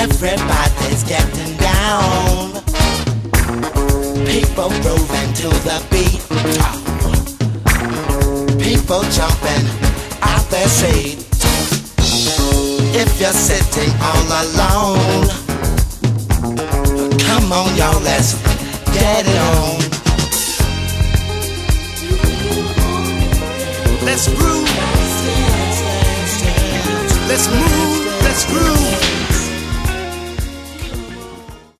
Everybody's getting down. People grooving to the beat. People jumping out their seat. If you're sitting all alone, come on y'all, let's get it on. Let's groove. Let's move. Let's groove.